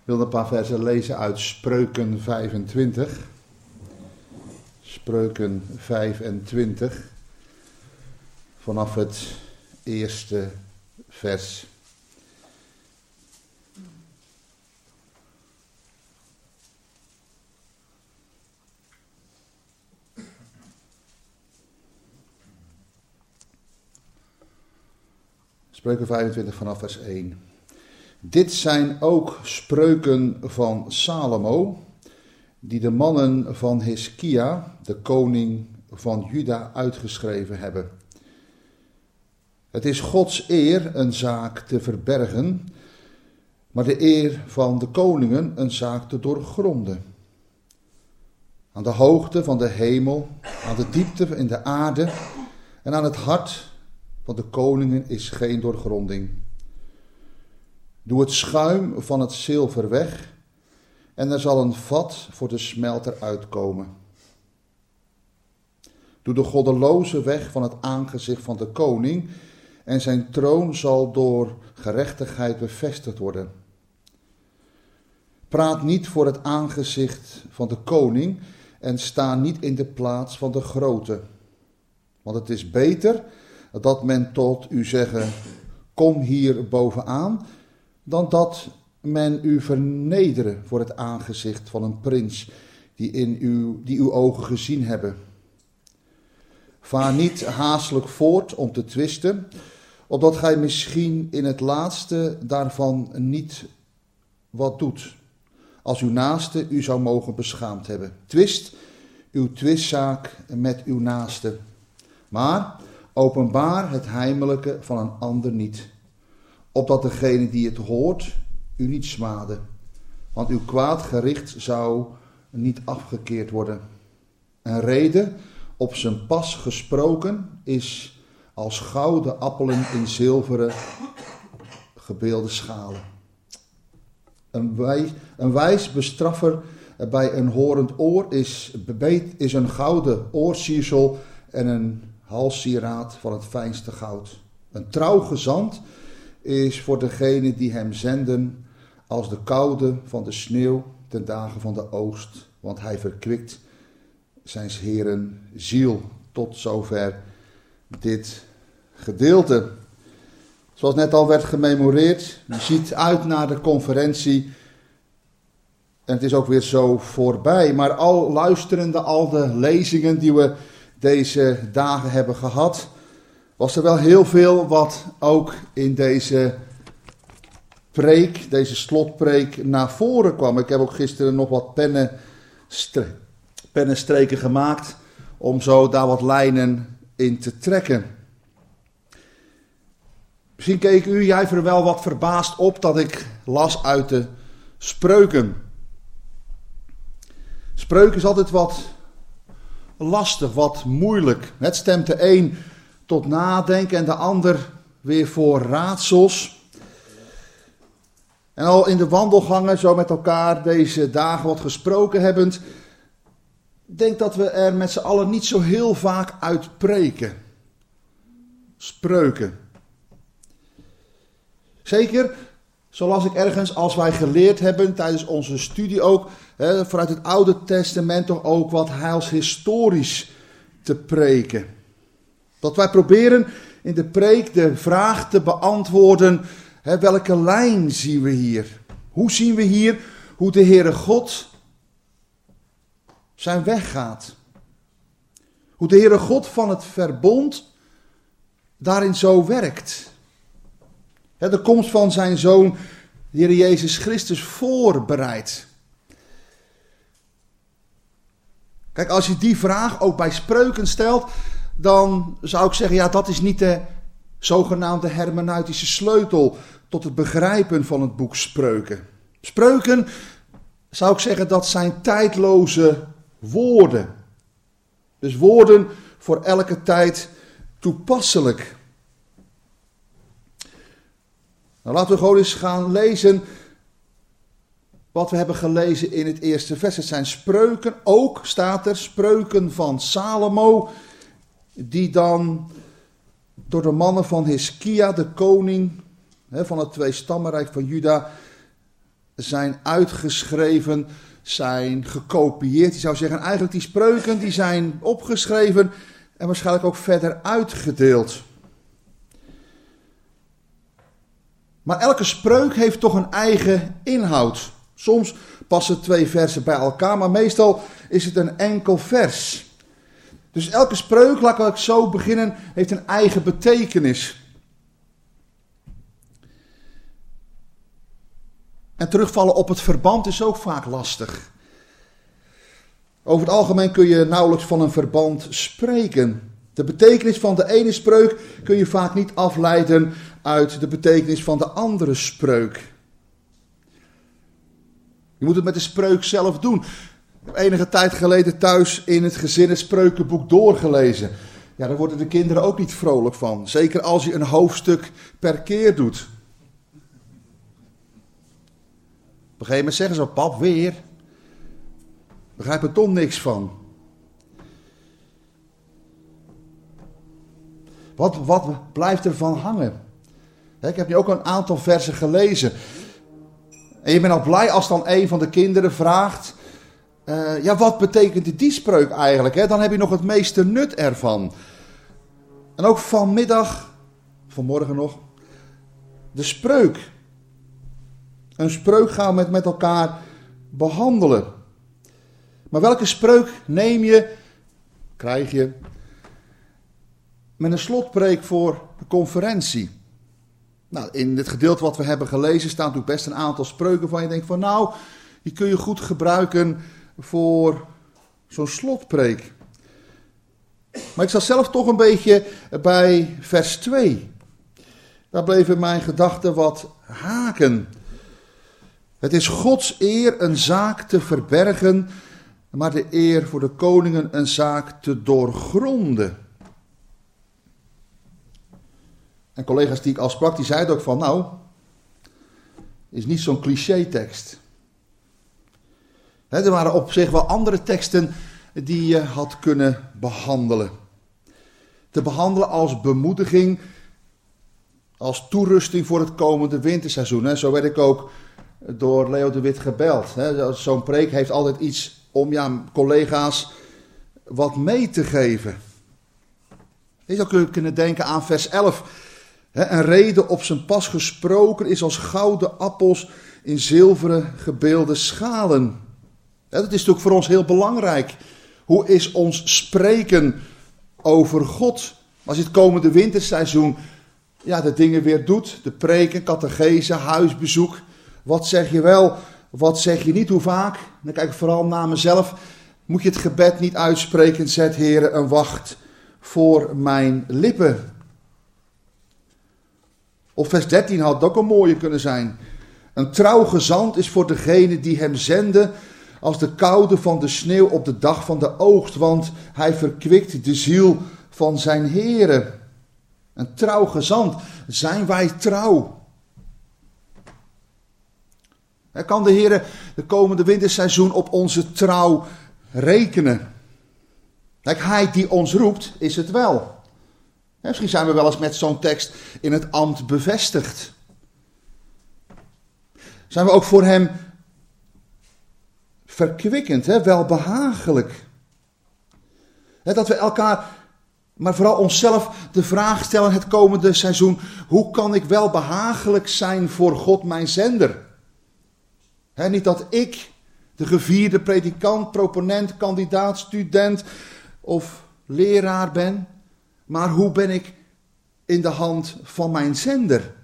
wil een paar versen lezen uit Spreuken 25. Spreuken 25, vanaf het eerste vers. Spreuken 25 vanaf vers 1. Dit zijn ook spreuken van Salomo, die de mannen van Hiskia, de koning van Juda, uitgeschreven hebben. Het is Gods eer een zaak te verbergen, maar de eer van de koningen een zaak te doorgronden. Aan de hoogte van de hemel, aan de diepte in de aarde en aan het hart van de koningen is geen doorgronding. Doe het schuim van het zilver weg en er zal een vat voor de smelter uitkomen. Doe de goddeloze weg van het aangezicht van de koning en zijn troon zal door gerechtigheid bevestigd worden. Praat niet voor het aangezicht van de koning en sta niet in de plaats van de grote. Want het is beter dat men tot u zeggen, kom hier bovenaan, dan dat men u vernederen voor het aangezicht van een prins die uw ogen gezien hebben. Vaar niet haastelijk voort om te twisten, opdat gij misschien in het laatste daarvan niet wat doet, als uw naaste u zou mogen beschaamd hebben. Twist uw twistzaak met uw naaste, maar openbaar het heimelijke van een ander niet, opdat degene die het hoort u niet smade, want uw kwaad gericht zou niet afgekeerd worden. Een rede op zijn pas gesproken is als gouden appelen in zilveren gebeelde schalen. Een wijs bestraffer bij een horend oor is een gouden oorsiersel en een halssieraad van het fijnste goud. Een trouw gezant is voor degene die hem zenden als de koude van de sneeuw ten dagen van de oogst, want hij verkwikt zijns Heren ziel. Tot zover dit gedeelte. Zoals net al werd gememoreerd, je ziet uit naar de conferentie en het is ook weer zo voorbij. Maar al luisterende, al de lezingen die we deze dagen hebben gehad, was er wel heel veel wat ook in deze preek, deze slotpreek, naar voren kwam. Ik heb ook gisteren nog wat pennenstreken gemaakt om zo daar wat lijnen in te trekken. Misschien keek jij er wel wat verbaasd op dat ik las uit de spreuken. Spreuken is altijd wat lastig, wat moeilijk. Het stemt de een tot nadenken en de ander weer voor raadsels. En al in de wandelgangen zo met elkaar deze dagen wat gesproken hebbend, denk dat we er met z'n allen niet zo heel vaak uit preken. Spreuken. Zeker, zo las ik ergens, als wij geleerd hebben tijdens onze studie ook, vanuit het Oude Testament toch ook wat heilshistorisch te preken. Dat wij proberen in de preek de vraag te beantwoorden, welke lijn zien we hier? Hoe zien we hier hoe de Heere God zijn weg gaat? Hoe de Heere God van het verbond daarin zo werkt. De komst van zijn Zoon, de Heer Jezus Christus, voorbereidt. Kijk, als je die vraag ook bij spreuken stelt, dan zou ik zeggen, ja, dat is niet de zogenaamde hermeneutische sleutel tot het begrijpen van het boek Spreuken. Spreuken, zou ik zeggen, dat zijn tijdloze woorden. Dus woorden voor elke tijd toepasselijk. Nou, laten we gewoon eens gaan lezen wat we hebben gelezen in het eerste vers. Het zijn spreuken, ook staat er spreuken van Salomo, die dan door de mannen van Hiskia, de koning van het tweestammenrijk van Juda, zijn uitgeschreven, zijn gekopieerd. Je zou zeggen, eigenlijk die spreuken die zijn opgeschreven en waarschijnlijk ook verder uitgedeeld. Maar elke spreuk heeft toch een eigen inhoud. Soms passen 2 versen bij elkaar, maar meestal is het een enkel vers. Dus elke spreuk, laat ik zo beginnen, heeft een eigen betekenis. En terugvallen op het verband is ook vaak lastig. Over het algemeen kun je nauwelijks van een verband spreken. De betekenis van de ene spreuk kun je vaak niet afleiden uit de betekenis van de andere spreuk. Je moet het met de spreuk zelf doen. Ik heb enige tijd geleden thuis in het gezin het spreukenboek doorgelezen. Ja, daar worden de kinderen ook niet vrolijk van. Zeker als je een hoofdstuk per keer doet. Op een gegeven moment zeggen ze, pap, weer. Begrijp er toch niks van. Wat blijft er van hangen? Ik heb nu ook een aantal versen gelezen. En je bent al blij als dan een van de kinderen vraagt, wat betekent die spreuk eigenlijk? Dan heb je nog het meeste nut ervan. En ook vanmorgen nog, de spreuk. Een spreuk gaan we met elkaar behandelen. Maar welke spreuk krijg je met een slotpreek voor de conferentie? Nou, in het gedeelte wat we hebben gelezen staan natuurlijk best een aantal spreuken van je denkt van die kun je goed gebruiken voor zo'n slotpreek. Maar ik zat zelf toch een beetje bij vers 2. Daar bleven mijn gedachten wat haken. Het is Gods eer een zaak te verbergen, maar de eer voor de koningen een zaak te doorgronden. En collega's die ik al sprak, die zeiden ook van, is niet zo'n cliché-tekst. Er waren op zich wel andere teksten die je had kunnen behandelen. Te behandelen als bemoediging, als toerusting voor het komende winterseizoen. Zo werd ik ook door Leo de Wit gebeld. Zo'n preek heeft altijd iets om collega's wat mee te geven. Je zou kunnen denken aan vers 11. Een rede op zijn pas gesproken is als gouden appels in zilveren gebeelde schalen. Dat is natuurlijk voor ons heel belangrijk. Hoe is ons spreken over God? Als je het komende winterseizoen de dingen weer doet. De preken, catechese, huisbezoek. Wat zeg je wel, wat zeg je niet, hoe vaak? Dan kijk ik vooral naar mezelf. Moet je het gebed niet uitspreken, zet Heere een wacht voor mijn lippen. Of vers 13 had het ook een mooie kunnen zijn. Een trouw gezant is voor degene die hem zenden als de koude van de sneeuw op de dag van de oogst, want hij verkwikt de ziel van zijn Heere. Een trouw gezant, zijn wij trouw? Kan de Heere de komende winterseizoen op onze trouw rekenen? Kijk, hij die ons roept, is het wel. Misschien zijn we wel eens met zo'n tekst in het ambt bevestigd. Zijn we ook voor hem verkwikkend, welbehagelijk. Dat we elkaar, maar vooral onszelf de vraag stellen het komende seizoen: hoe kan ik welbehagelijk zijn voor God mijn zender? Niet dat ik de gevierde predikant, proponent, kandidaat, student of leraar ben, maar hoe ben ik in de hand van mijn zender?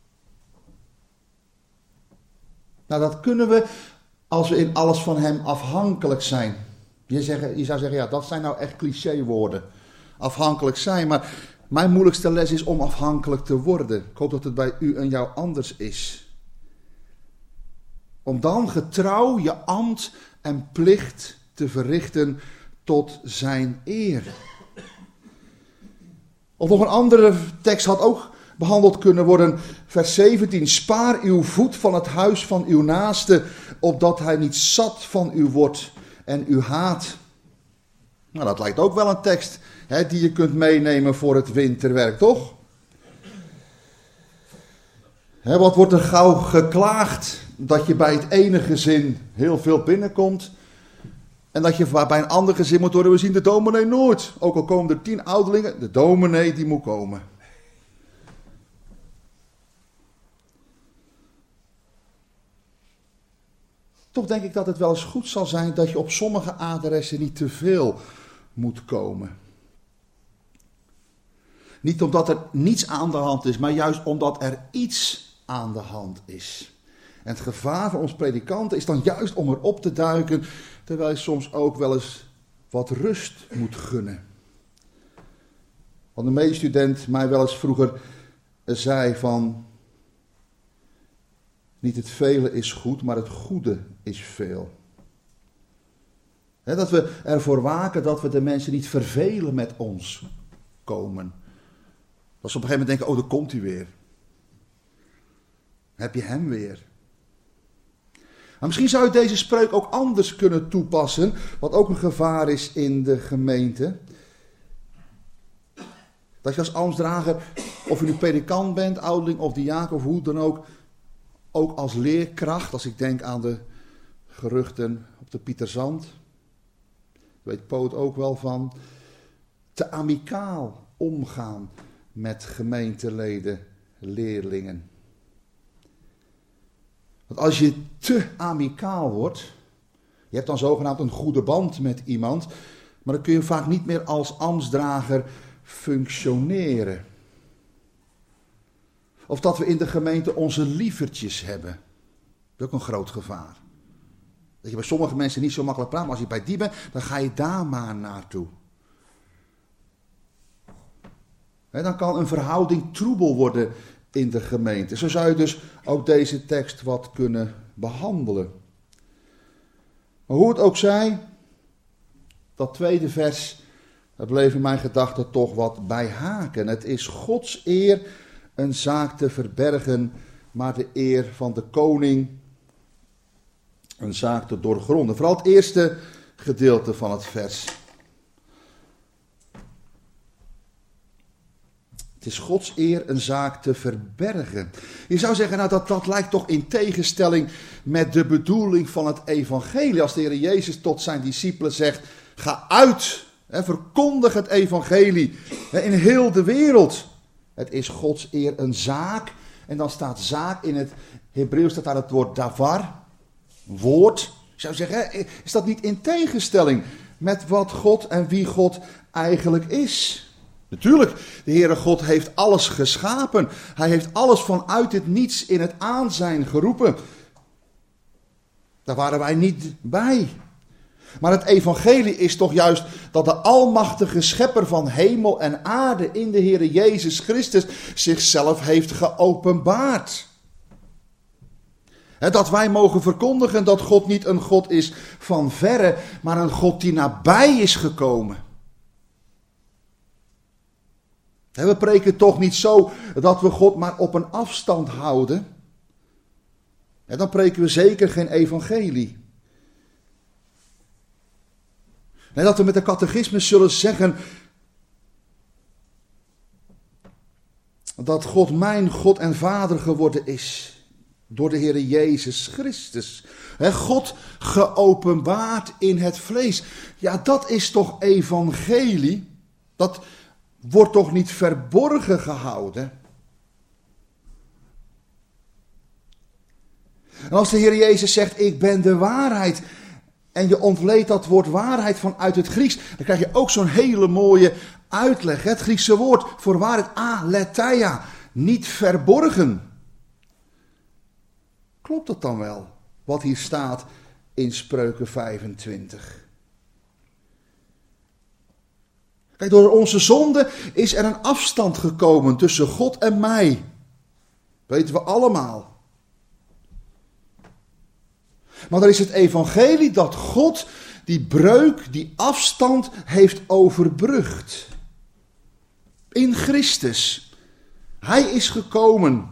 Nou, dat kunnen we als we in alles van hem afhankelijk zijn. Je zou zeggen, dat zijn nou echt clichéwoorden. Afhankelijk zijn, maar mijn moeilijkste les is om afhankelijk te worden. Ik hoop dat het bij u en jou anders is. Om dan getrouw je ambt en plicht te verrichten tot zijn eer. Of nog een andere tekst had ook behandeld kunnen worden. Vers 17. Spaar uw voet van het huis van uw naaste, opdat hij niet zat van u wordt en u haat. Nou, dat lijkt ook wel een tekst die je kunt meenemen voor het winterwerk, toch? Wat wordt er gauw geklaagd dat je bij het ene gezin heel veel binnenkomt. En dat je bij een ander gezin moet horen, we zien de dominee nooit. Ook al komen er 10 ouderlingen, de dominee die moet komen. Toch denk ik dat het wel eens goed zal zijn dat je op sommige adressen niet te veel moet komen. Niet omdat er niets aan de hand is, maar juist omdat er iets aan de hand is. En het gevaar van ons predikanten is dan juist om erop te duiken, terwijl je soms ook wel eens wat rust moet gunnen. Want een medestudent mij wel eens vroeger zei van, niet het vele is goed, maar het goede is veel. Dat we ervoor waken dat we de mensen niet vervelen met ons komen. Dat ze op een gegeven moment denken, oh, daar komt hij weer. Heb je hem weer. Maar misschien zou je deze spreuk ook anders kunnen toepassen, wat ook een gevaar is in de gemeente. Dat je als ambtsdrager, of je nu predikant bent, ouderling of diaken of hoe dan ook als leerkracht, als ik denk aan de geruchten op de Pieterzand, daar weet Poot ook wel van, te amicaal omgaan met gemeenteleden, leerlingen. Want als je te amicaal wordt, je hebt dan zogenaamd een goede band met iemand, maar dan kun je vaak niet meer als ambtsdrager functioneren. Of dat we in de gemeente onze lievertjes hebben. Dat is ook een groot gevaar. Dat je bij sommige mensen niet zo makkelijk praat, maar als je bij die bent, dan ga je daar maar naartoe. Dan kan een verhouding troebel worden in de gemeente. Zo zou je dus ook deze tekst wat kunnen behandelen. Maar hoe het ook zij, dat tweede vers, daar bleef in mijn gedachten toch wat bij haken. Het is Gods eer een zaak te verbergen, maar de eer van de koning een zaak te doorgronden. Vooral het eerste gedeelte van het vers. Het is Gods eer een zaak te verbergen. Je zou zeggen, nou dat lijkt toch in tegenstelling met de bedoeling van het evangelie. Als de Heer Jezus tot zijn discipelen zegt, ga uit, verkondig het evangelie in heel de wereld. Het is Gods eer een zaak. En dan staat zaak in het Hebreeuws, staat daar het woord davar, woord. Je zou zeggen, is dat niet in tegenstelling met wat God en wie God eigenlijk is? Natuurlijk, de Heere God heeft alles geschapen. Hij heeft alles vanuit het niets in het aanzijn geroepen. Daar waren wij niet bij. Maar het evangelie is toch juist dat de almachtige schepper van hemel en aarde in de Heere Jezus Christus zichzelf heeft geopenbaard. Dat wij mogen verkondigen dat God niet een God is van verre, maar een God die nabij is gekomen. We preken toch niet zo dat we God maar op een afstand houden. En dan preken we zeker geen evangelie. En dat we met de catechismus zullen zeggen dat God mijn God en Vader geworden is door de Heere Jezus Christus. God geopenbaard in het vlees. Ja, dat is toch evangelie? Dat wordt toch niet verborgen gehouden? En als de Heer Jezus zegt, ik ben de waarheid, en je ontleedt dat woord waarheid vanuit het Grieks, dan krijg je ook zo'n hele mooie uitleg. Het Griekse woord voor waarheid, aletheia, niet verborgen. Klopt dat dan wel, wat hier staat in Spreuken 25? Kijk, door onze zonde is er een afstand gekomen tussen God en mij. Weten we allemaal. Maar dan is het evangelie dat God die breuk, die afstand heeft overbrugd. In Christus. Hij is gekomen.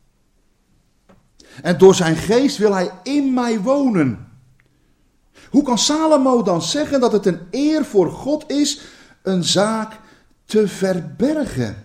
En door zijn geest wil hij in mij wonen. Hoe kan Salomo dan zeggen dat het een eer voor God is een zaak te verbergen?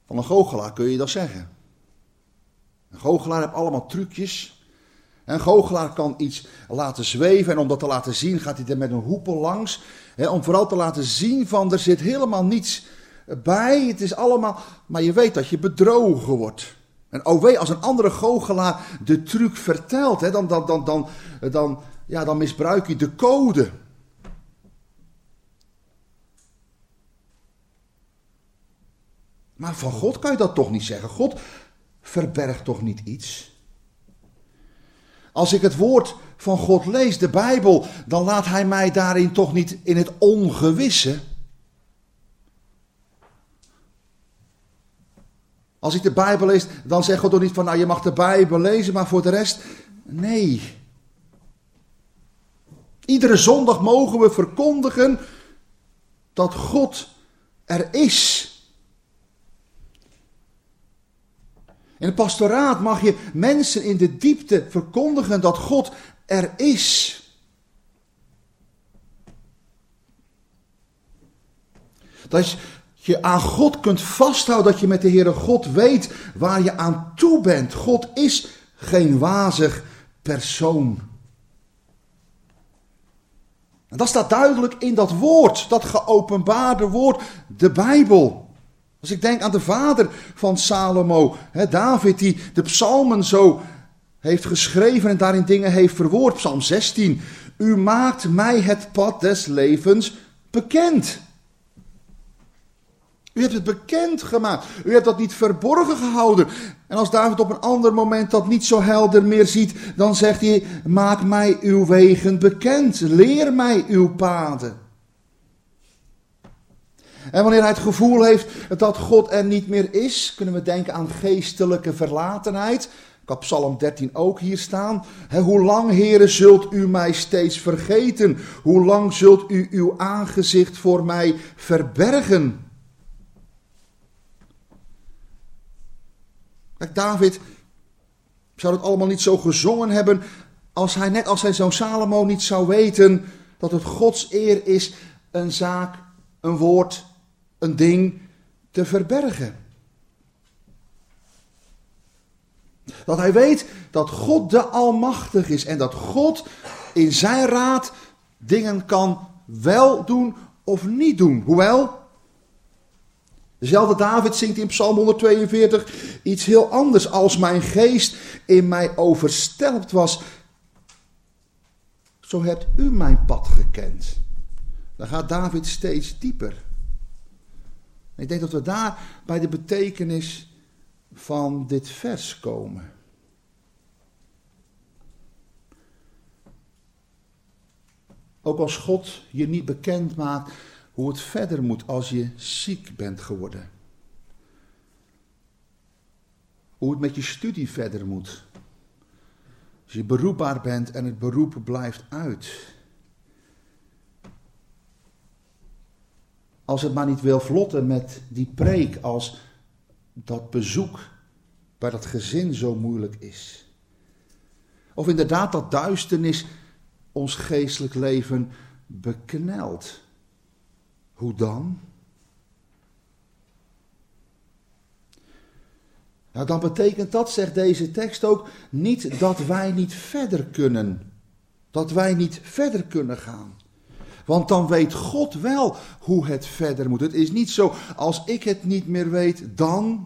Van een goochelaar kun je dat zeggen. Een goochelaar heeft allemaal trucjes. Een goochelaar kan iets laten zweven en om dat te laten zien gaat hij er met een hoepel langs. Om vooral te laten zien van er zit helemaal niets bij. Het is allemaal, maar je weet dat je bedrogen wordt. En oh wee, als een andere goochelaar de truc vertelt, dan misbruik je de code. Maar van God kan je dat toch niet zeggen. God verbergt toch niet iets? Als ik het woord van God lees, de Bijbel, dan laat hij mij daarin toch niet in het ongewisse. Als ik de Bijbel lees, dan zegt God toch niet van, nou je mag de Bijbel lezen, maar voor de rest, nee. Iedere zondag mogen we verkondigen dat God er is. In het pastoraat mag je mensen in de diepte verkondigen dat God er is. Dat je aan God kunt vasthouden, dat je met de Heere God weet waar je aan toe bent. God is geen wazig persoon. En dat staat duidelijk in dat woord, dat geopenbaarde woord, de Bijbel. Als ik denk aan de vader van Salomo, David, die de psalmen zo heeft geschreven en daarin dingen heeft verwoord. Psalm 16. U maakt mij het pad des levens bekend. U hebt het bekend gemaakt. U hebt dat niet verborgen gehouden. En als David op een ander moment dat niet zo helder meer ziet, dan zegt hij, maak mij uw wegen bekend. Leer mij uw paden. En wanneer hij het gevoel heeft dat God er niet meer is, kunnen we denken aan geestelijke verlatenheid. Ik had Psalm 13 ook hier staan. Hoe lang, Heere, zult u mij steeds vergeten? Hoe lang zult u uw aangezicht voor mij verbergen? Kijk, David zou het allemaal niet zo gezongen hebben als hij net als zijn zoon Salomo niet zou weten dat het Gods eer is een zaak, een woord, een ding te verbergen. Dat hij weet dat God de Almachtig is en dat God in zijn raad dingen kan wel doen of niet doen. Hoewel, dezelfde David zingt in Psalm 142 iets heel anders. Als mijn geest in mij overstelpt was, zo hebt u mijn pad gekend. Dan gaat David steeds dieper. Ik denk dat we daar bij de betekenis van dit vers komen. Ook als God je niet bekend maakt hoe het verder moet als je ziek bent geworden. Hoe het met je studie verder moet. Als je beroepbaar bent en het beroep blijft uit. Als het maar niet wil vlotten met die preek, als dat bezoek bij dat gezin zo moeilijk is. Of inderdaad dat duisternis ons geestelijk leven beknelt. Hoe dan? Nou, dan betekent dat, zegt deze tekst ook, niet dat wij niet verder kunnen. Dat wij niet verder kunnen gaan. Want dan weet God wel hoe het verder moet. Het is niet zo, als ik het niet meer weet, dan.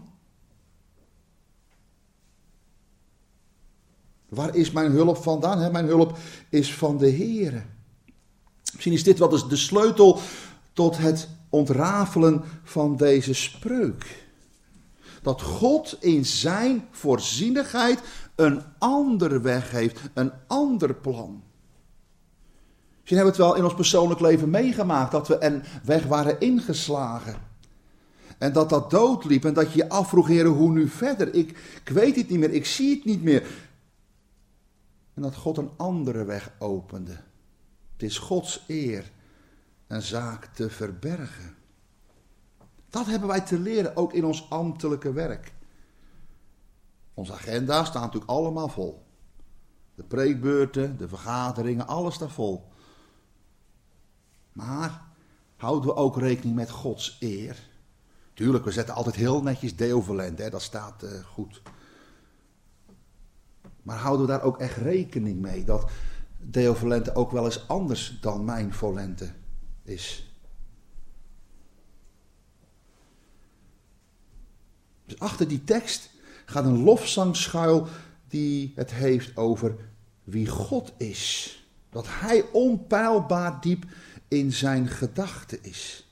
Waar is mijn hulp vandaan? Mijn hulp is van de Heere. Misschien is dit wel eens de sleutel tot het ontrafelen van deze spreuk. Dat God in zijn voorzienigheid een andere weg heeft, een ander plan. Misschien hebben we het wel in ons persoonlijk leven meegemaakt, dat we een weg waren ingeslagen. En dat doodliep en dat je je afvroeg, Heer, hoe nu verder? Ik weet het niet meer, ik zie het niet meer. En dat God een andere weg opende. Het is Gods eer een zaak te verbergen. Dat hebben wij te leren, ook in ons ambtelijke werk. Onze agenda staat natuurlijk allemaal vol. De preekbeurten, de vergaderingen, alles staat vol. Maar houden we ook rekening met Gods eer? Tuurlijk, we zetten altijd heel netjes Deo volente, hè, dat staat goed. Maar houden we daar ook echt rekening mee dat Deo volente ook wel eens anders dan mijn volente is? Dus achter die tekst gaat een lofzang schuil die het heeft over wie God is. Dat hij onpeilbaar diep in zijn gedachten is.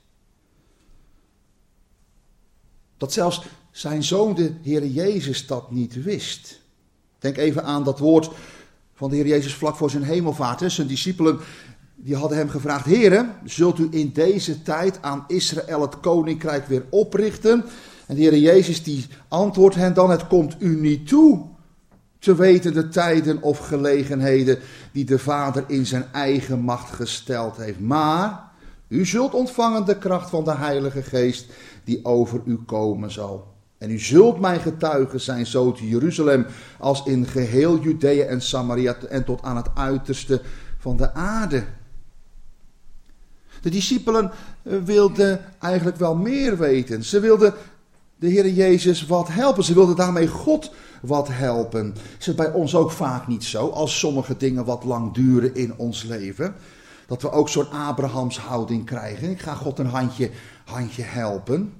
Dat zelfs zijn zoon, de Heer Jezus, dat niet wist. Denk even aan dat woord van de Heer Jezus vlak voor zijn hemelvaart. Hè. Zijn discipelen die hadden hem gevraagd: Heere, zult u in deze tijd aan Israël het koninkrijk weer oprichten? En de Heer Jezus die antwoordt hen dan: het komt u niet toe te weten de tijden of gelegenheden die de Vader in zijn eigen macht gesteld heeft. Maar u zult ontvangen de kracht van de Heilige Geest die over u komen zal. En u zult mijn getuigen zijn, zo te Jeruzalem als in geheel Judea en Samaria en tot aan het uiterste van de aarde. De discipelen wilden eigenlijk wel meer weten. Ze wilden de Heer Jezus wat helpen. Ze wilden daarmee God wat helpen. Is het bij ons ook vaak niet zo, als sommige dingen wat lang duren in ons leven, dat we ook zo'n Abrahams houding krijgen? Ik ga God een handje helpen.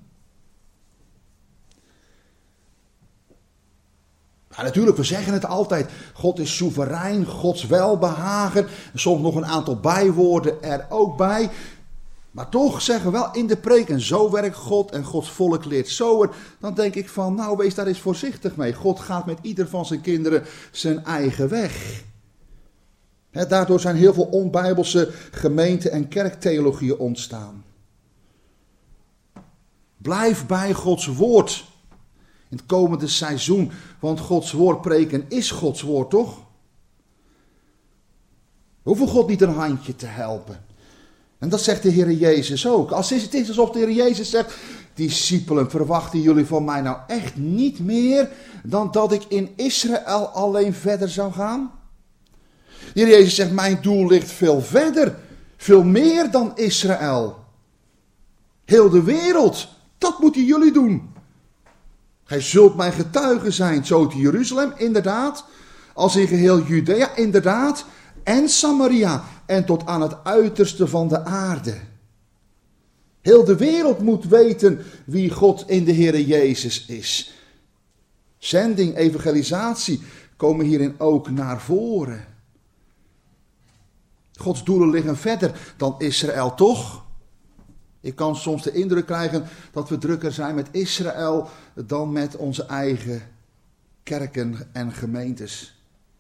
Ja, natuurlijk, we zeggen het altijd. God is soeverein, Gods welbehagen. Soms nog een aantal bijwoorden er ook bij. Maar toch zeggen we wel in de preek, en zo werkt God en Gods volk leert zo. Dan denk ik van, nou, wees daar eens voorzichtig mee. God gaat met ieder van zijn kinderen zijn eigen weg. Daardoor zijn heel veel onbijbelse gemeente- en kerktheologieën ontstaan. Blijf bij Gods woord in het komende seizoen, want Gods woord preken is Gods woord, toch? We hoeven God niet een handje te helpen. En dat zegt de Heer Jezus ook. Het is alsof de Heer Jezus zegt: discipelen, verwachten jullie van mij nou echt niet meer dan dat ik in Israël alleen verder zou gaan? De Heer Jezus zegt: mijn doel ligt veel verder, veel meer dan Israël. Heel de wereld, dat moeten jullie doen. Gij zult mijn getuigen zijn, zo te Jeruzalem, inderdaad, als in geheel Judea, inderdaad, en Samaria, en tot aan het uiterste van de aarde. Heel de wereld moet weten wie God in de Heere Jezus is. Zending, evangelisatie komen hierin ook naar voren. Gods doelen liggen verder dan Israël, toch? Ik kan soms de indruk krijgen dat we drukker zijn met Israël dan met onze eigen kerken en gemeentes.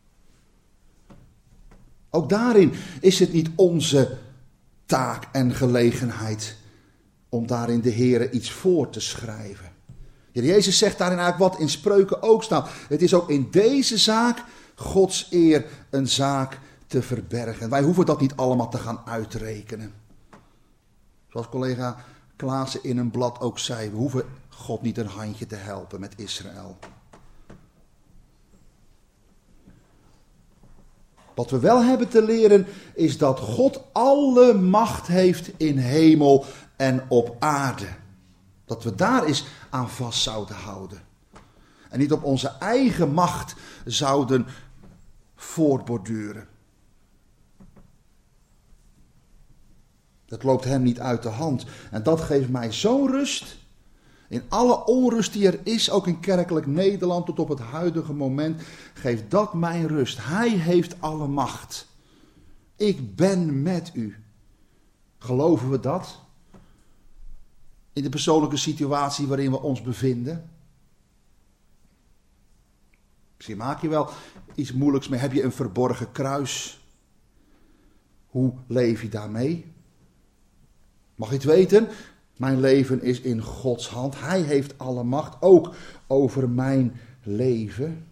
Ook daarin is het niet onze taak en gelegenheid om daarin de Heere iets voor te schrijven. Heer Jezus zegt daarin eigenlijk wat in Spreuken ook staat. Het is ook in deze zaak Gods eer een zaak te verbergen. Wij hoeven dat niet allemaal te gaan uitrekenen. Zoals collega Klaassen in een blad ook zei, we hoeven God niet een handje te helpen met Israël. Wat we wel hebben te leren is dat God alle macht heeft in hemel en op aarde. Dat we daar eens aan vast zouden houden. En niet op onze eigen macht zouden voortborduren. Dat loopt hem niet uit de hand. En dat geeft mij zo'n rust. In alle onrust die er is, ook in kerkelijk Nederland tot op het huidige moment, geeft dat mij rust. Hij heeft alle macht. Ik ben met u. Geloven we dat? In de persoonlijke situatie waarin we ons bevinden? Misschien maak je wel iets moeilijks mee. Heb je een verborgen kruis? Hoe leef je daarmee? Mag je het weten? Mijn leven is in Gods hand. Hij heeft alle macht, ook over mijn leven.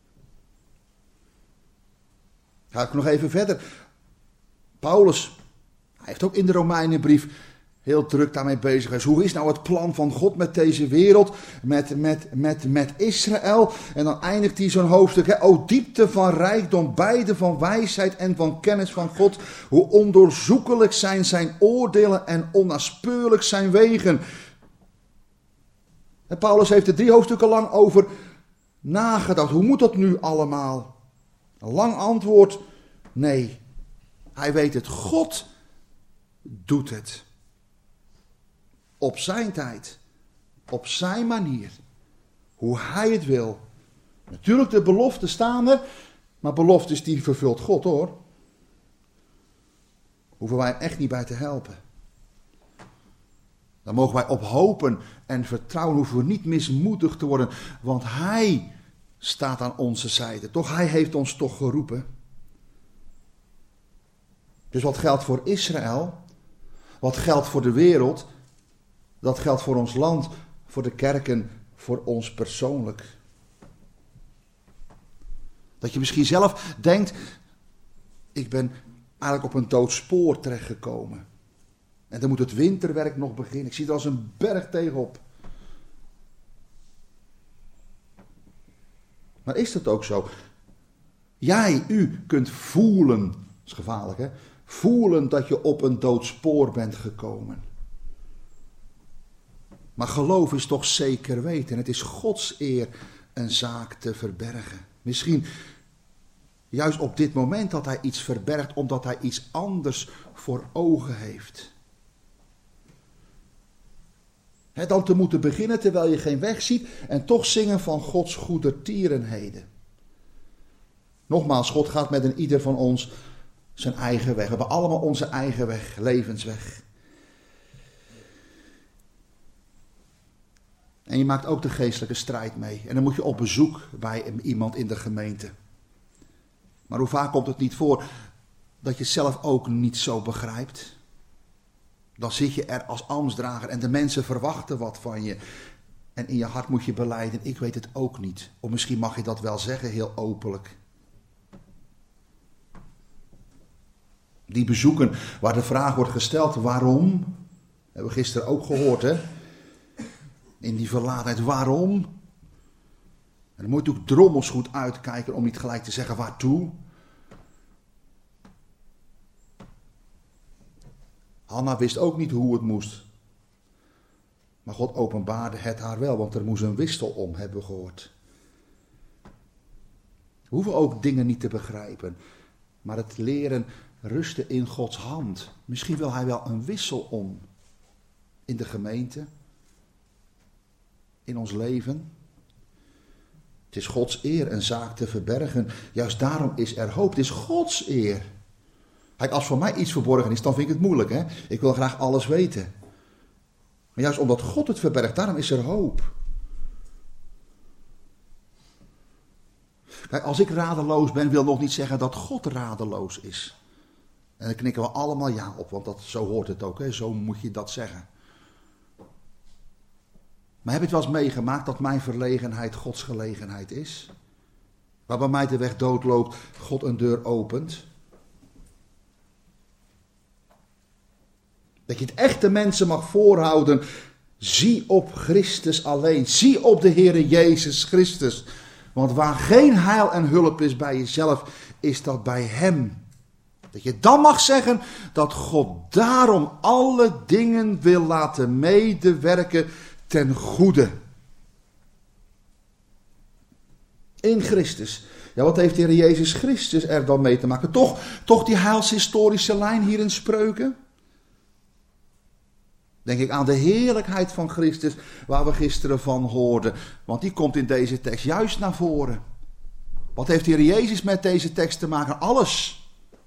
Ga ik nog even verder. Paulus, hij heeft ook in de Romeinenbrief heel druk daarmee bezig geweest. Hoe is nou het plan van God met deze wereld, met Israël? En dan eindigt hij zo'n hoofdstuk. O diepte van rijkdom, beide van wijsheid en van kennis van God. Hoe ondoorzoekelijk zijn zijn oordelen en onnaspeurlijk zijn wegen. En Paulus heeft er 3 hoofdstukken lang over nagedacht. Hoe moet dat nu allemaal? Een lang antwoord, nee. Hij weet het. God doet het. Op zijn tijd. Op zijn manier. Hoe hij het wil. Natuurlijk, de beloften staan er. Maar beloftes die vervult God, hoor. Hoeven wij hem echt niet bij te helpen. Dan mogen wij op hopen en vertrouwen. Hoeven we niet mismoedig te worden. Want hij staat aan onze zijde. Toch, hij heeft ons toch geroepen. Dus wat geldt voor Israël, wat geldt voor de wereld, dat geldt voor ons land, voor de kerken, voor ons persoonlijk. Dat je misschien zelf denkt, ik ben eigenlijk op een dood spoor terechtgekomen. En dan moet het winterwerk nog beginnen. Ik zie het als een berg tegenop. Maar is dat ook zo? U kunt voelen, dat is gevaarlijk hè, voelen dat je op een dood spoor bent gekomen. Maar geloof is toch zeker weten. Het is Gods eer een zaak te verbergen. Misschien juist op dit moment dat hij iets verbergt, omdat hij iets anders voor ogen heeft. Dan te moeten beginnen terwijl je geen weg ziet en toch zingen van Gods goedertierenheden. Nogmaals, God gaat met een ieder van ons zijn eigen weg. We hebben allemaal onze eigen weg, levensweg. En je maakt ook de geestelijke strijd mee. En dan moet je op bezoek bij iemand in de gemeente. Maar hoe vaak komt het niet voor dat je zelf ook niet zo begrijpt? Dan zit je er als ambtsdrager en de mensen verwachten wat van je. En in je hart moet je belijden, ik weet het ook niet. Of misschien mag je dat wel zeggen, heel openlijk. Die bezoeken waar de vraag wordt gesteld, waarom? Hebben we gisteren ook gehoord, hè? In die verlatenheid, waarom? En dan moet je ook drommels goed uitkijken om niet gelijk te zeggen waartoe. Hanna wist ook niet hoe het moest. Maar God openbaarde het haar wel, want er moest een wissel om, hebben we gehoord. We hoeven ook dingen niet te begrijpen. Maar het leren rusten in Gods hand. Misschien wil hij wel een wissel om. In de gemeente. In ons leven. Het is Gods eer een zaak te verbergen. Juist daarom is er hoop. Het is Gods eer. Kijk, als voor mij iets verborgen is, dan vind ik het moeilijk. Hè? Ik wil graag alles weten. Maar juist omdat God het verbergt, daarom is er hoop. Kijk, als ik radeloos ben, wil nog niet zeggen dat God radeloos is. En dan knikken we allemaal ja op, want zo hoort het ook. Hè? Zo moet je dat zeggen. Maar heb je het wel eens meegemaakt dat mijn verlegenheid Gods gelegenheid is? Waar bij mij de weg doodloopt, God een deur opent. Dat je het echte mensen mag voorhouden. Zie op Christus alleen. Zie op de Heere Jezus Christus. Want waar geen heil en hulp is bij jezelf, is dat bij Hem. Dat je dan mag zeggen dat God daarom alle dingen wil laten medewerken ten goede. In Christus. Ja, wat heeft de Heer Jezus Christus er dan mee te maken? Toch die heilshistorische lijn hier in Spreuken? Denk ik aan de heerlijkheid van Christus, waar we gisteren van hoorden. Want die komt in deze tekst juist naar voren. Wat heeft de Heer Jezus met deze tekst te maken? Alles.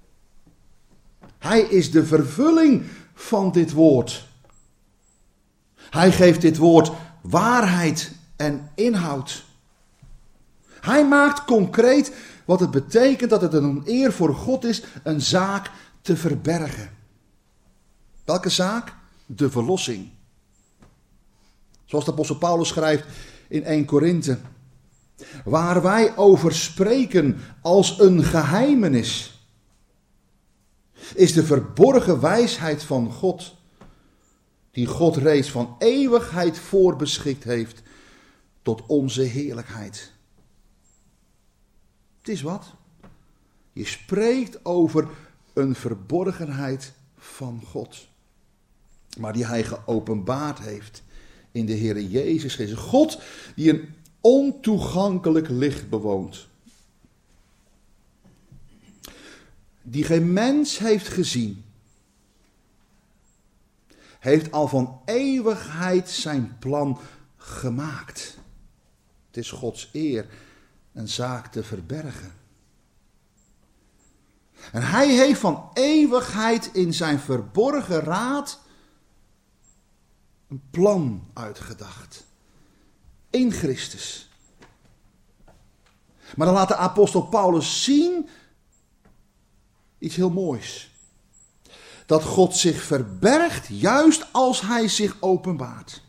Hij is de vervulling van dit woord. Hij geeft dit woord waarheid en inhoud. Hij maakt concreet wat het betekent dat het een eer voor God is een zaak te verbergen. Welke zaak? De verlossing. Zoals de apostel Paulus schrijft in 1 Korinthe. Waar wij over spreken als een geheimenis, is de verborgen wijsheid van God, die God reeds van eeuwigheid voorbeschikt heeft tot onze heerlijkheid. Het is wat? Je spreekt over een verborgenheid van God. Maar die hij geopenbaard heeft in de Heere Jezus Christus. God die een ontoegankelijk licht bewoont. Die geen mens heeft gezien. Heeft al van eeuwigheid zijn plan gemaakt. Het is Gods eer een zaak te verbergen. En hij heeft van eeuwigheid in zijn verborgen raad een plan uitgedacht. In Christus. Maar dan laat de apostel Paulus zien iets heel moois. Dat God zich verbergt juist als hij zich openbaart.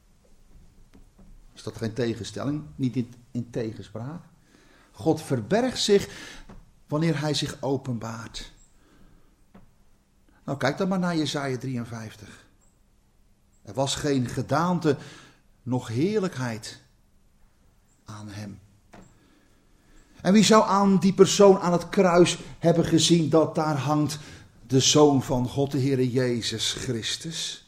Is dat geen tegenstelling? Niet in tegenspraak? God verbergt zich wanneer hij zich openbaart. Nou, kijk dan maar naar Jesaja 53. Er was geen gedaante, nog heerlijkheid aan hem. En wie zou aan die persoon aan het kruis hebben gezien dat daar hangt de Zoon van God, de Heere Jezus Christus?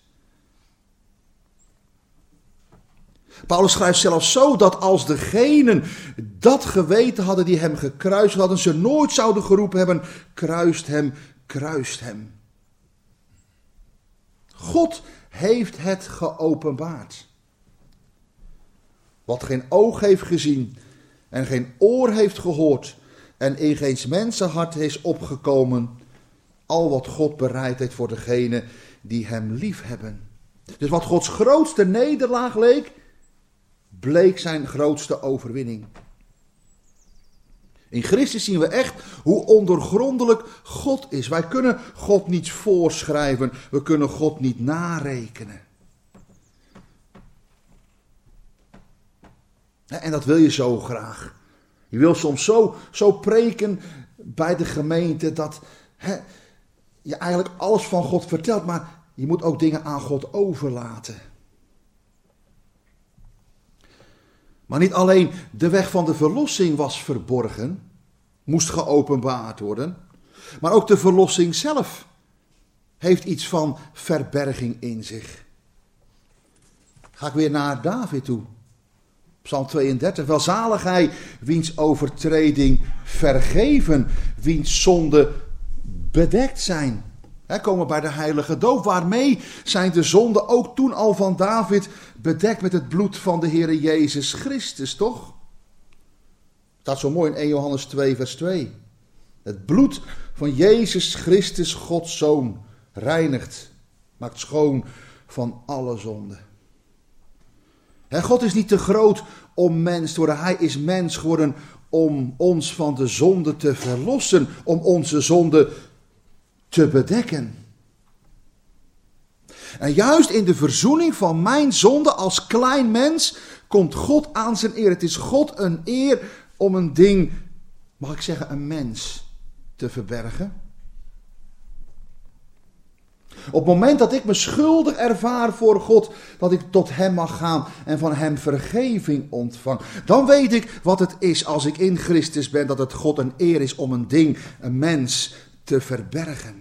Paulus schrijft zelfs zo dat als degenen dat geweten hadden die hem gekruisigd hadden, ze nooit zouden geroepen hebben, kruist hem, kruist hem. God heeft het geopenbaard. Wat geen oog heeft gezien en geen oor heeft gehoord en in geen mensenhart is opgekomen, al wat God bereid heeft voor degenen die hem lief hebben. Dus wat Gods grootste nederlaag leek, bleek zijn grootste overwinning. In Christus zien we echt hoe ondoorgrondelijk God is. Wij kunnen God niet voorschrijven, we kunnen God niet narekenen. En dat wil je zo graag. Je wil soms zo preken bij de gemeente dat je eigenlijk alles van God vertelt, maar je moet ook dingen aan God overlaten. Maar niet alleen de weg van de verlossing was verborgen, moest geopenbaard worden, maar ook de verlossing zelf heeft iets van verberging in zich. Ga ik weer naar David toe. Psalm 32. Welzalig hij wiens overtreding vergeven, wiens zonde bedekt zijn. Komen we bij de heilige doop. Waarmee zijn de zonden ook toen al van David bedekt met het bloed van de Heere Jezus Christus, toch? Staat zo mooi in 1 Johannes 2 vers 2. Het bloed van Jezus Christus, Gods Zoon, reinigt, maakt schoon van alle zonden. God is niet te groot om mens te worden. Hij is mens geworden om ons van de zonde te verlossen, om onze zonde te bedekken. En juist in de verzoening van mijn zonde als klein mens komt God aan zijn eer. Het is God een eer om een ding, mag ik zeggen, een mens te verbergen. Op het moment dat ik me schuldig ervaar voor God, dat ik tot hem mag gaan en van hem vergeving ontvang, dan weet ik wat het is als ik in Christus ben, dat het God een eer is om een ding, een mens te verbergen.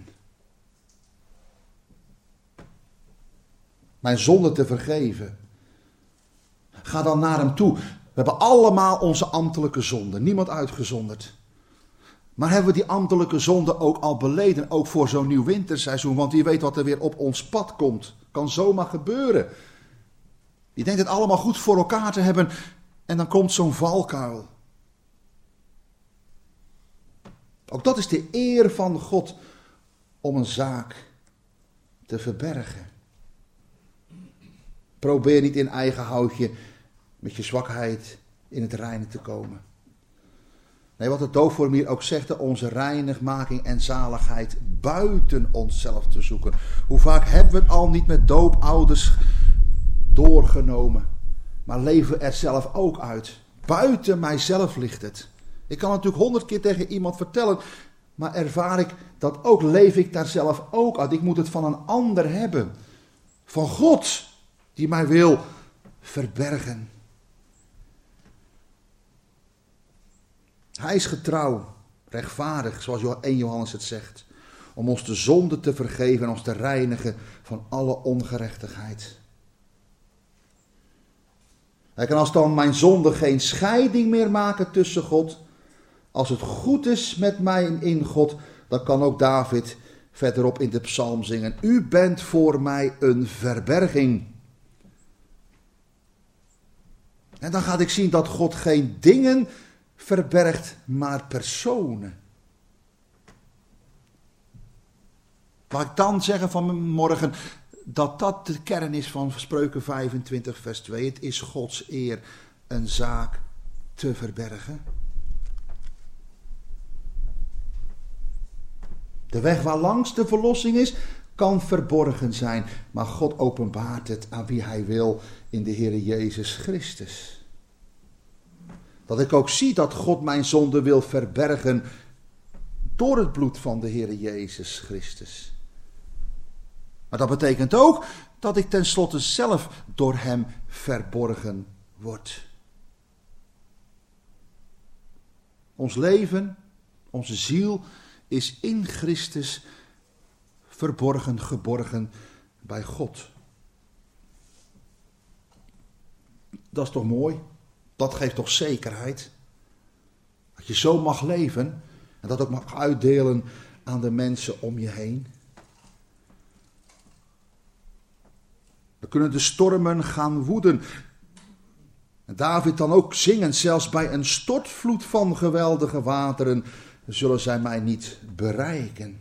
Mijn zonde te vergeven. Ga dan naar hem toe. We hebben allemaal onze ambtelijke zonden, niemand uitgezonderd. Maar hebben we die ambtelijke zonde ook al beleden, ook voor zo'n nieuw winterseizoen? Want wie weet wat er weer op ons pad komt. Kan zomaar gebeuren. Je denkt het allemaal goed voor elkaar te hebben en dan komt zo'n valkuil. Ook dat is de eer van God om een zaak te verbergen. Probeer niet in eigen houtje met je zwakheid in het reine te komen. Nee, wat het doopformulier ook zegt, onze reinigmaking en zaligheid buiten onszelf te zoeken. Hoe vaak hebben we het al niet met doopouders doorgenomen, maar leven we er zelf ook uit. Buiten mijzelf ligt het. Ik kan het natuurlijk 100 keer tegen iemand vertellen, maar ervaar ik dat ook, leef ik daar zelf ook uit. Ik moet het van een ander hebben. Van God, die mij wil verbergen. Hij is getrouw, rechtvaardig, zoals 1 Johannes het zegt, om ons de zonde te vergeven en ons te reinigen van alle ongerechtigheid. Kijk, en als dan mijn zonden geen scheiding meer maken tussen God, als het goed is met mij in God, dan kan ook David verderop in de psalm zingen: U bent voor mij een verberging. En dan ga ik zien dat God geen dingen verbergt, maar personen. Mag ik dan zeggen vanmorgen dat dat de kern is van Spreuken 25 vers 2. Het is Gods eer een zaak te verbergen. De weg waarlangs de verlossing is, kan verborgen zijn. Maar God openbaart het aan wie hij wil in de Heere Jezus Christus. Dat ik ook zie dat God mijn zonde wil verbergen door het bloed van de Heere Jezus Christus. Maar dat betekent ook dat ik tenslotte zelf door hem verborgen word. Ons leven, onze ziel is in Christus verborgen, geborgen bij God. Dat is toch mooi? Dat geeft toch zekerheid? Dat je zo mag leven en dat ook mag uitdelen aan de mensen om je heen. Dan kunnen de stormen gaan woeden. En David dan ook zingen, zelfs bij een stortvloed van geweldige wateren zullen zij mij niet bereiken.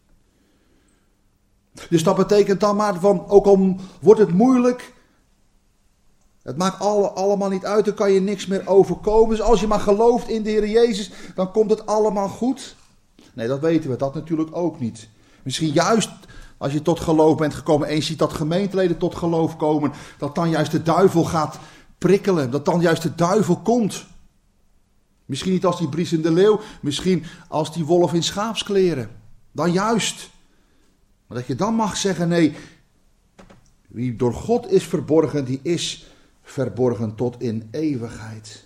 Dus dat betekent dan maar van, ook al wordt het moeilijk, het maakt allemaal niet uit, er kan je niks meer overkomen. Dus als je maar gelooft in de Heer Jezus, dan komt het allemaal goed. Nee, dat weten we, dat natuurlijk ook niet. Misschien juist als je tot geloof bent gekomen en je ziet dat gemeenteleden tot geloof komen, dat dan juist de duivel gaat prikkelen, dat dan juist de duivel komt. Misschien niet als die briesende leeuw, misschien als die wolf in schaapskleren. Dan juist. Maar dat je dan mag zeggen, nee, wie door God is verborgen, die is verborgen tot in eeuwigheid.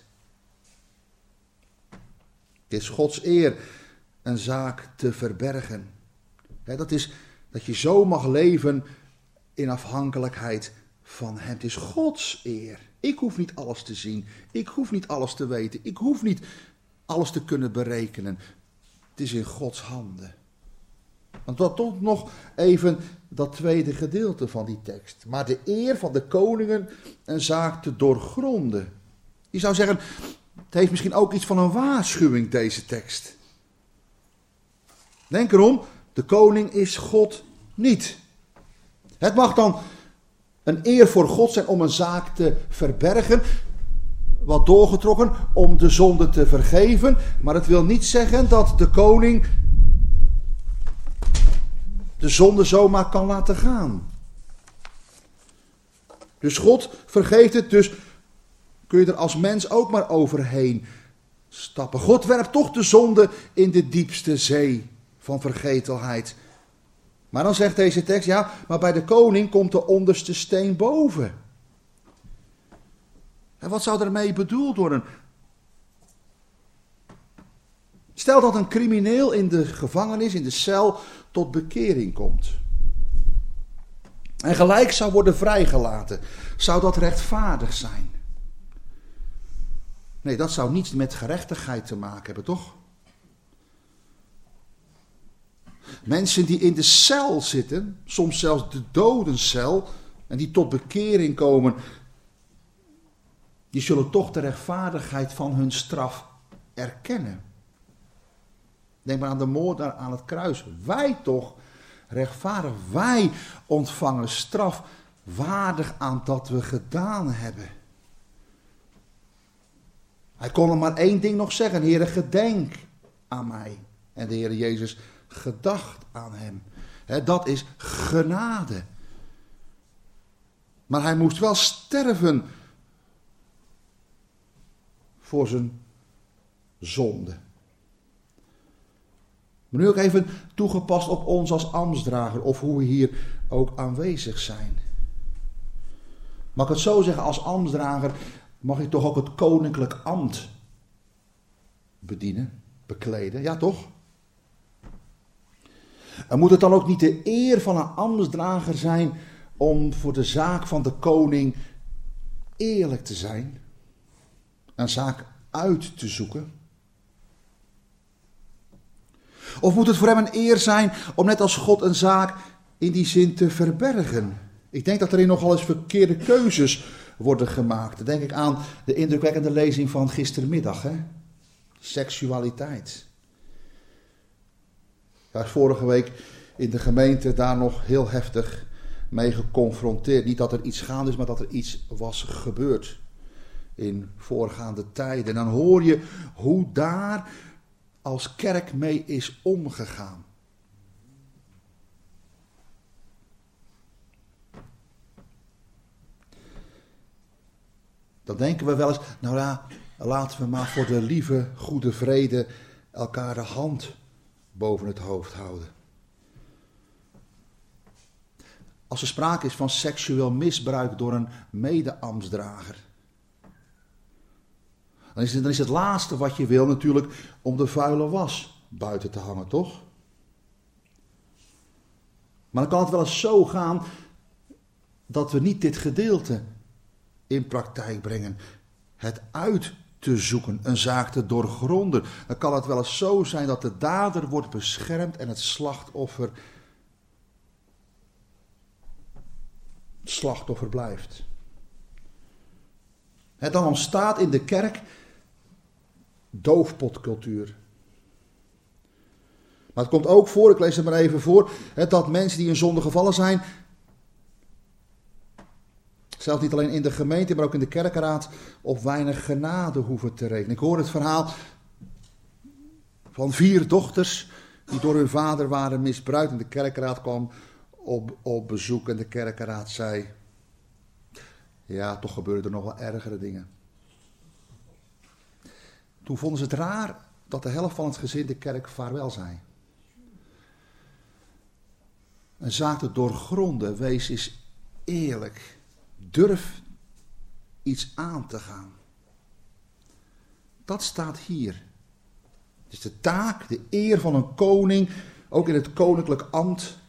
Het is Gods eer een zaak te verbergen. Dat is dat je zo mag leven in afhankelijkheid van hem. Het is Gods eer. Ik hoef niet alles te zien. Ik hoef niet alles te weten. Ik hoef niet alles te kunnen berekenen. Het is in Gods handen. Want dat toch nog even dat tweede gedeelte van die tekst. Maar de eer van de koningen een zaak te doorgronden. Je zou zeggen, het heeft misschien ook iets van een waarschuwing, deze tekst. Denk erom, de koning is God niet. Het mag dan een eer voor God zijn om een zaak te verbergen, wat doorgetrokken, om de zonde te vergeven. Maar het wil niet zeggen dat de koning de zonde zomaar kan laten gaan. Dus God vergeeft het, dus kun je er als mens ook maar overheen stappen. God werpt toch de zonde in de diepste zee van vergetelheid. Maar dan zegt deze tekst, ja, maar bij de koning komt de onderste steen boven. En wat zou ermee bedoeld worden? Stel dat een crimineel in de gevangenis, in de cel, tot bekering komt. En gelijk zou worden vrijgelaten. Zou dat rechtvaardig zijn? Nee, dat zou niets met gerechtigheid te maken hebben, toch? Mensen die in de cel zitten, soms zelfs de dodencel, en die tot bekering komen, die zullen toch de rechtvaardigheid van hun straf erkennen. Denk maar aan de moordenaar aan het kruis. Wij toch rechtvaardig, wij ontvangen straf waardig aan dat we gedaan hebben. Hij kon er maar één ding nog zeggen: Heere, gedenk aan mij. En de Heere Jezus gedacht aan hem. Dat is genade. Maar hij moest wel sterven voor zijn zonde. Maar nu ook even toegepast op ons als ambtsdrager, of hoe we hier ook aanwezig zijn. Mag ik het zo zeggen, als ambtsdrager mag je toch ook het koninklijk ambt bedienen, bekleden, ja toch? En moet het dan ook niet de eer van een ambtsdrager zijn om voor de zaak van de koning eerlijk te zijn, een zaak uit te zoeken? Of moet het voor hem een eer zijn om net als God een zaak in die zin te verbergen? Ik denk dat er in nogal eens verkeerde keuzes worden gemaakt. Dan denk ik aan de indrukwekkende lezing van gistermiddag. Seksualiteit. Ja, vorige week in de gemeente daar nog heel heftig mee geconfronteerd. Niet dat er iets gaande is, maar dat er iets was gebeurd in voorgaande tijden. En dan hoor je hoe daar als kerk mee is omgegaan. Dan denken we wel eens, nou ja, laten we maar voor de lieve, goede vrede elkaar de hand boven het hoofd houden. Als er sprake is van seksueel misbruik door een mede-ambtsdrager, dan is het laatste wat je wil natuurlijk om de vuile was buiten te hangen, toch? Maar dan kan het wel eens zo gaan dat we niet dit gedeelte in praktijk brengen. Het uit te zoeken, een zaak te doorgronden. Dan kan het wel eens zo zijn dat de dader wordt beschermd en het slachtoffer blijft. Dan ontstaat in de kerk doofpotcultuur. Maar het komt ook voor, ik lees het maar even voor, dat mensen die in zonde gevallen zijn, zelfs niet alleen in de gemeente, maar ook in de kerkenraad, op weinig genade hoeven te rekenen. Ik hoor het verhaal van 4 dochters die door hun vader waren misbruikt. En de kerkenraad kwam op bezoek en de kerkenraad zei, ja, toch gebeuren er nog wel ergere dingen. Toen vonden ze het raar dat de helft van het gezin de kerk vaarwel zei. Een zaak te doorgronden, wees eens eerlijk. Durf iets aan te gaan. Dat staat hier. Het is de taak, de eer van een koning, ook in het koninklijk ambt,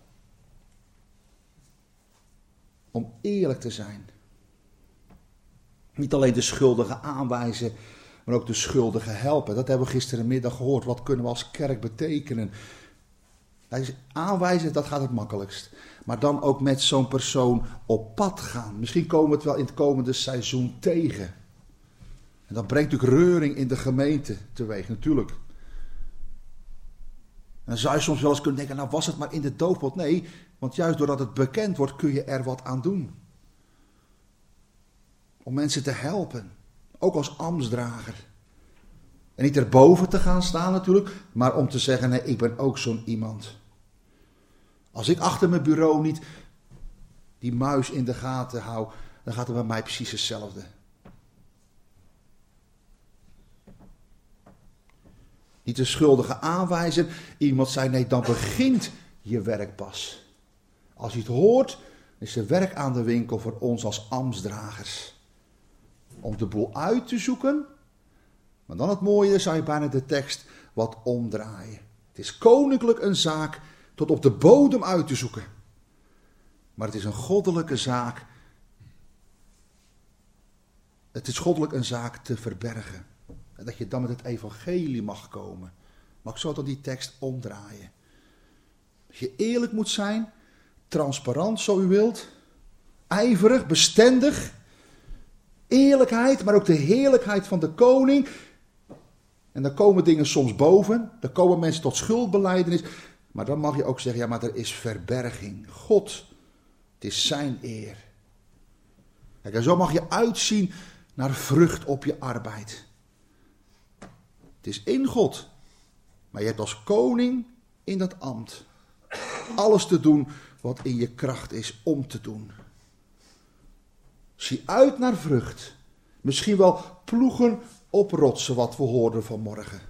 om eerlijk te zijn. Niet alleen de schuldigen aanwijzen, maar ook de schuldigen helpen. Dat hebben we gisterenmiddag gehoord. Wat kunnen we als kerk betekenen? Aanwijzen, dat gaat het makkelijkst. Maar dan ook met zo'n persoon op pad gaan. Misschien komen we het wel in het komende seizoen tegen. En dat brengt natuurlijk reuring in de gemeente teweeg, natuurlijk. En dan zou je soms wel eens kunnen denken, nou was het maar in de doofpot. Nee, want juist doordat het bekend wordt kun je er wat aan doen. Om mensen te helpen. Ook als ambtsdrager. En niet erboven te gaan staan natuurlijk, maar om te zeggen, nee, ik ben ook zo'n iemand. Als ik achter mijn bureau niet die muis in de gaten hou, dan gaat het bij mij precies hetzelfde. Niet de schuldige aanwijzen. Iemand zei, nee, dan begint je werk pas. Als je het hoort, is er werk aan de winkel voor ons als ambtsdragers. Om de boel uit te zoeken. Maar dan het mooie, zou je bijna de tekst wat omdraaien. Het is koninklijk een zaak tot op de bodem uit te zoeken. Maar het is een goddelijke zaak. Het is goddelijk een zaak te verbergen. En dat je dan met het evangelie mag komen. Mag ik zo tot die tekst omdraaien. Als je eerlijk moet zijn, transparant zo u wilt, ijverig, bestendig, eerlijkheid, maar ook de heerlijkheid van de koning. En dan komen dingen soms boven, dan komen mensen tot schuldbelijdenis. Maar dan mag je ook zeggen, ja, maar er is verberging. God, het is zijn eer. Kijk, en zo mag je uitzien naar vrucht op je arbeid. Het is in God. Maar je hebt als koning in dat ambt alles te doen wat in je kracht is om te doen. Zie uit naar vrucht. Misschien wel ploegen op rotsen wat we hoorden vanmorgen.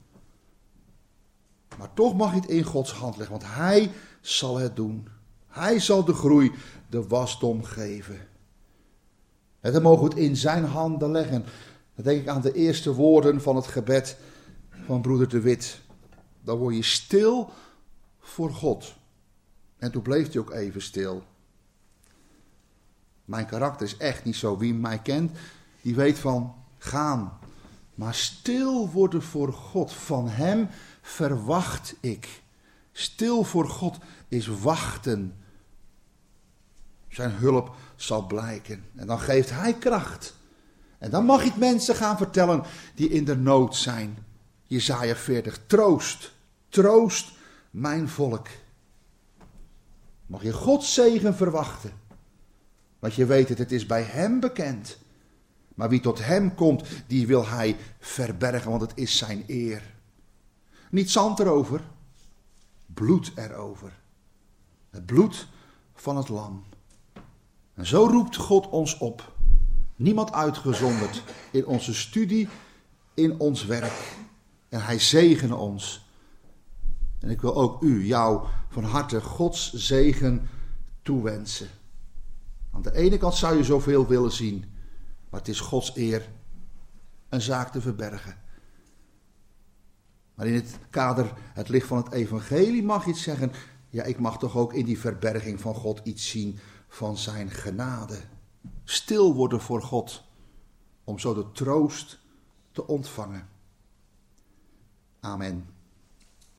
Maar toch mag je het in Gods hand leggen, want Hij zal het doen. Hij zal de groei, de wasdom geven. En dan mogen we het in zijn handen leggen. Dan denk ik aan de eerste woorden van het gebed van broeder De Wit. Dan word je stil voor God. En toen bleef hij ook even stil. Mijn karakter is echt niet zo. Wie mij kent, die weet van gaan. Maar stil worden voor God, van hem verwacht ik. Stil voor God is wachten. Zijn hulp zal blijken. En dan geeft hij kracht. En dan mag ik mensen gaan vertellen die in de nood zijn. Jesaja 40, troost, troost mijn volk. Mag je Gods zegen verwachten. Want je weet het is bij hem bekend. Maar wie tot hem komt, die wil hij verbergen, want het is zijn eer. Niet zand erover, bloed erover. Het bloed van het lam. En zo roept God ons op. Niemand uitgezonderd in onze studie, in ons werk. En hij zegene ons. En ik wil ook jou van harte Gods zegen toewensen. Aan de ene kant zou je zoveel willen zien. Maar het is Gods eer een zaak te verbergen. Maar in het kader, het licht van het evangelie mag je iets zeggen. Ja, ik mag toch ook in die verberging van God iets zien van zijn genade. Stil worden voor God. Om zo de troost te ontvangen. Amen.